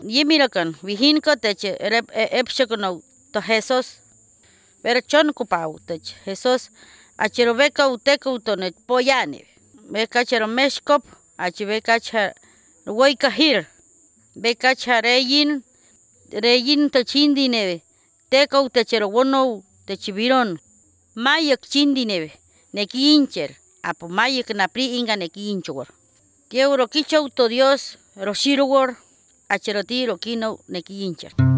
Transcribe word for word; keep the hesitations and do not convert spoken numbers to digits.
Yimirakan, vijinka tech rep epshakano to Jesús. Pero chon kupau tech Jesús. Achero beka uteka utonet poyane. Beka chero meshkop, achi beka cha woika hir. Beka cha reyin, reyin tachindi neve. Teka utechero wono techiviron. Mayak chindi neve. Neki incher. Apo mayak napri inga neki inchor. Kieu rokicho uto Dios, roshirowor, acheroti rokino neki incher.